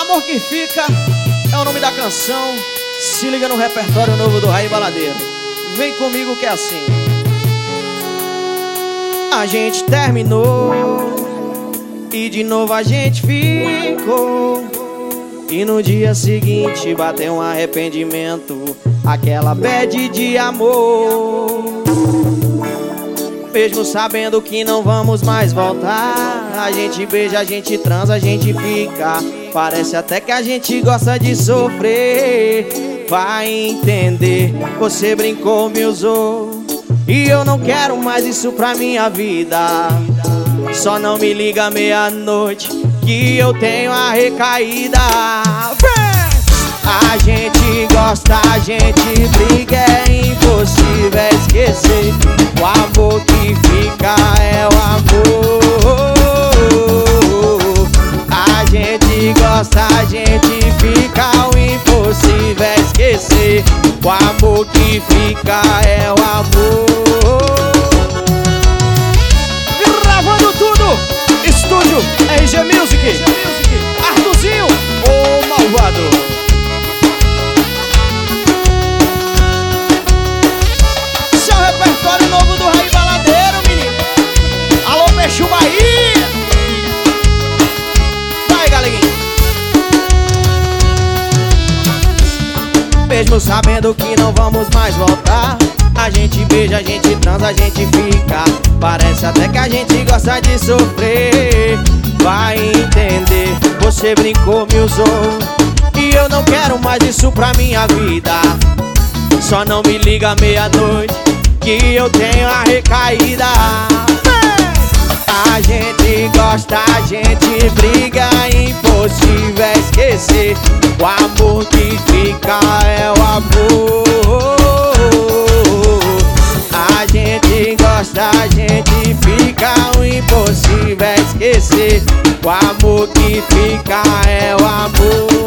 Amor que Fica é o nome da canção. Se liga no repertório novo do Raí Baladeiro. Vem comigo que é assim. A gente terminou e de novo a gente ficou. E no dia seguinte bateu um arrependimento, aquela bad de amor. Mesmo sabendo que não vamos mais voltar, a gente beija, a gente transa, a gente fica. Parece até que a gente gosta de sofrer. Vai entender, você brincou, me usou, e eu não quero mais isso pra minha vida. Só não me liga meia-noite que eu tenho a recaída. A gente gosta, a gente briga, é impossível esquecer. O amor que fica é o amor. A gente gosta, a gente fica, o impossível é esquecer. O amor que fica é o amor. Gravando tudo, estúdio RG Music. Arthurzinho, o malvado. Repertório novo do Raí Baladeiro, menino. Alô, Peixo Bahia. Vai, galeguinha. Mesmo sabendo que não vamos mais voltar, a gente beija, a gente transa, a gente fica. Parece até que a gente gosta de sofrer. Vai entender, você brincou, me usou, e eu não quero mais isso pra minha vida. Só não me liga meia-noite que eu tenho a recaída. A gente gosta, a gente briga, impossível é esquecer. O amor que fica é o amor. A gente gosta, a gente fica, o impossível é esquecer. O amor que fica é o amor.